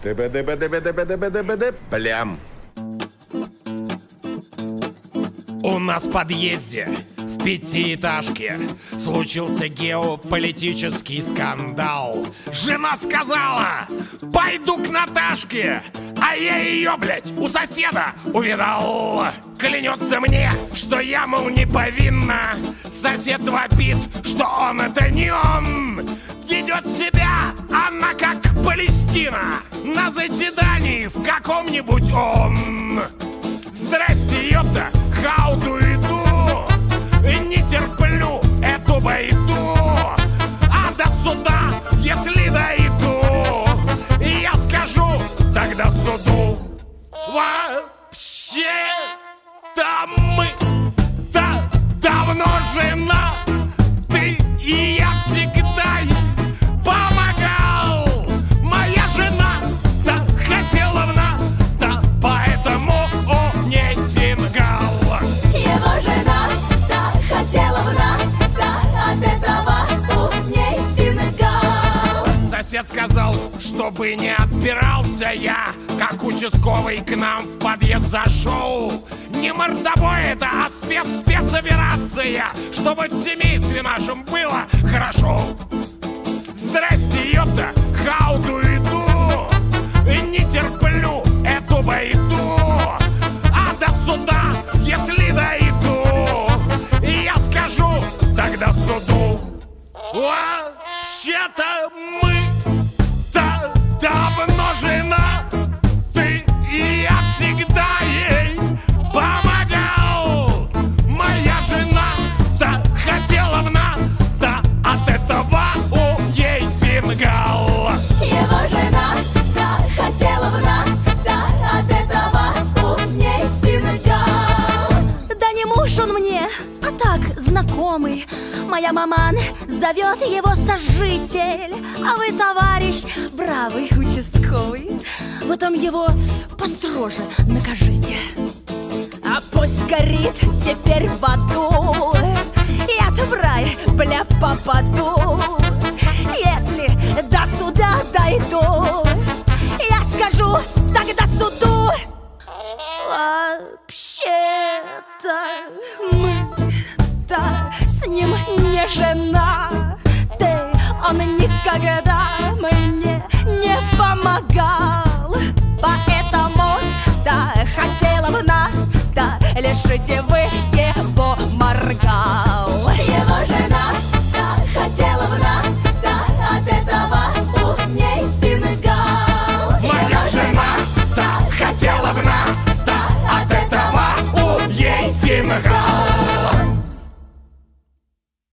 Плям. У нас в подъезде в пятиэтажке случился геополитический скандал. Жена сказала: пойду к Наташке, а я ее, блядь, у соседа увидал. Клянется мне, что я, мол, не повинна. Сосед вопит, что он это не он. Ведет себя она как Палестина на заседании в каком-нибудь ООН. Здрасте, ёпта, хауду иду. Не терплю эту байду. А до суда, если дойду, я скажу тогда суду: вообще-то мы-то давно женаты, и я всегда ей помогал. Моя жена-то хотела в НАТО, поэтому у ней фингал. Его жена-то хотела в НАТО, от этого у ней фингал. Сосед сказал, чтобы не отбирался я, как участковый к нам в подъезд зашел. Не мордобой это, а спецоперация, чтобы в семействе нашем было хорошо. Здрасте, ёпта, хауду иду. Не терплю эту байду. А до суда, если дойду, я скажу тогда суду: вообще-то мы-то давно женаты, и я всегда ей помогал. Моя жена-то хотела в НАТО, от этого у ей фингал. Его жена-то хотела в НАТО, от этого у ней фингал. Да не муж он мне, а так знакомый. Моя маман зовет его сожитель, а вы, товарищ, бравый участковый, вы там его построже накажите. А пусть горит теперь в аду, я-то в рай, бля, попаду. Если до суда дойду, я скажу тогда суду: вообще-то мы-то с ним не женаты, он никогда мне не помогал. Поэтому да хотела в НАТО, лишите вы его моргал.